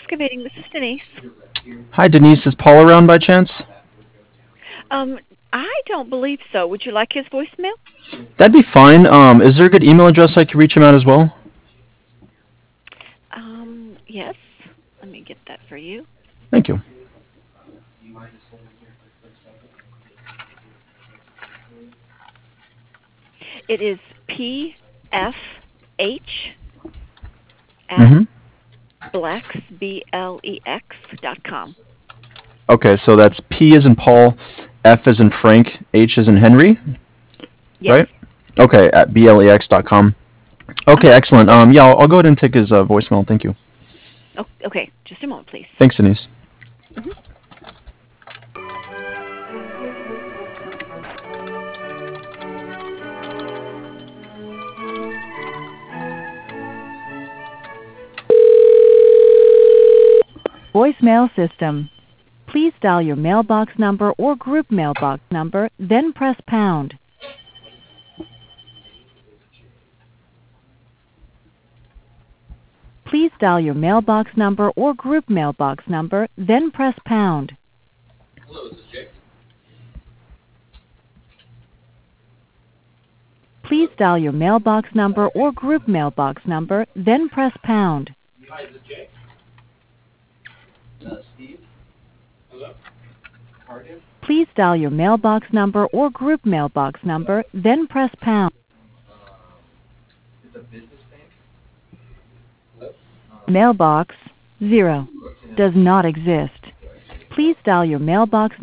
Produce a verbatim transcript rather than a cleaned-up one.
Excavating. This is Denise. Hi, Denise. Is Paul around by chance? Um, I don't believe so. Would you like his voicemail? That'd be fine. Um, is there a good email address I could reach him at as well? Um, yes. Let me get that for you. Thank you. It is P F H at Mm-hmm. blacks b l e x dot com. Okay, so that's P as in Paul, F as in Frank, H as in Henry, Yes. right? Okay, at B L E X dot com. Uh Okay, huh. excellent. Um, yeah, I'll, I'll go ahead and take his uh, voicemail. Thank you. Oh, okay. Just a moment, please. Thanks, Denise. hmm Voicemail system. Please dial your mailbox number or group mailbox number, then press pound. Please dial your mailbox number or group mailbox number, then press pound. Please dial your mailbox number or group mailbox number, then press pound. Please dial your mailbox number or group mailbox number, then press pound. Mailbox zero does not exist. Please dial your mailbox